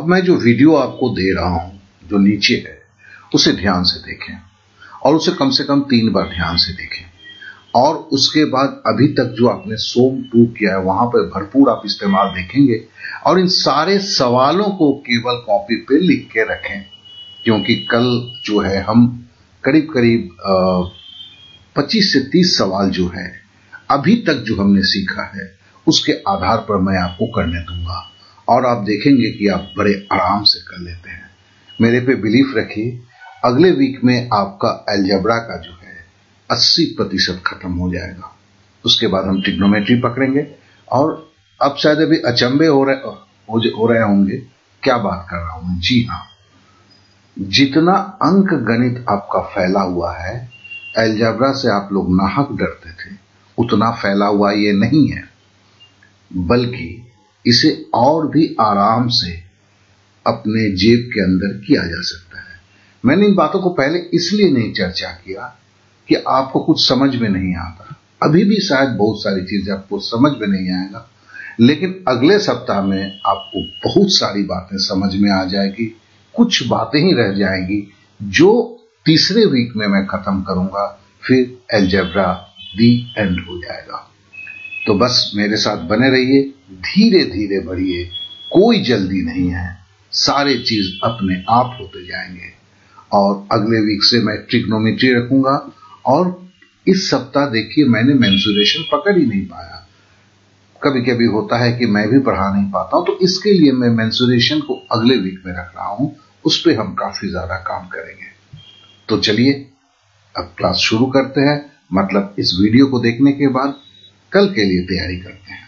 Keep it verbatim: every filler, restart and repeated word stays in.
अब मैं जो वीडियो आपको दे रहा हूं, जो नीचे है, उसे ध्यान से देखें और उसे कम से कम तीन बार ध्यान से देखें। और उसके बाद अभी तक जो आपने सोम टू किया है वहां पर भरपूर आप इस्तेमाल देखेंगे और इन सारे सवालों को केवल कॉपी पे लिख के रखें, क्योंकि कल जो है हम करीब करीब पच्चीस से तीस सवाल जो है अभी तक जो हमने सीखा है उसके आधार पर मैं आपको करने दूंगा और आप देखेंगे कि आप बड़े आराम से कर लेते हैं। मेरे पे बिलीफ रखिए, अगले वीक में आपका अलजेब्रा का जो है अस्सी प्रतिशत खत्म हो जाएगा। उसके बाद हम ट्रिग्नोमेट्री पकड़ेंगे और अब शायद अभी अचंभे हो रहे हो, हो रहे होंगे क्या बात कर रहा हूं। जी हाँ, जितना अंक गणित आपका फैला हुआ है, अलजेब्रा से आप लोग नाहक डरते थे, उतना फैला हुआ ये नहीं है, बल्कि इसे और भी आराम से अपने जेब के अंदर किया जा सकता है। मैंने इन बातों को पहले इसलिए नहीं चर्चा किया कि आपको कुछ समझ में नहीं आता। अभी भी शायद बहुत सारी चीजें आपको समझ में नहीं आएगा, लेकिन अगले सप्ताह में आपको बहुत सारी बातें समझ में आ जाएगी। कुछ बातें ही रह जाएंगी जो तीसरे वीक में मैं खत्म करूंगा, फिर अलजेब्रा दी एंड हो जाएगा। तो बस मेरे साथ बने रहिए, धीरे धीरे बढ़िए, कोई जल्दी नहीं है, सारे चीज अपने आप होते जाएंगे। और अगले वीक से मैं ट्रिग्नोमेट्री रखूंगा और इस सप्ताह देखिए मैंने मेंसुरेशन पकड़ ही नहीं पाया। कभी कभी होता है कि मैं भी पढ़ा नहीं पाता हूं, तो इसके लिए मैं मेंसुरेशन को अगले वीक में रख रहा हूं, उस पर हम काफी ज्यादा काम करेंगे। तो चलिए अब क्लास शुरू करते हैं, मतलब इस वीडियो को देखने के बाद कल के लिए तैयारी करते हैं।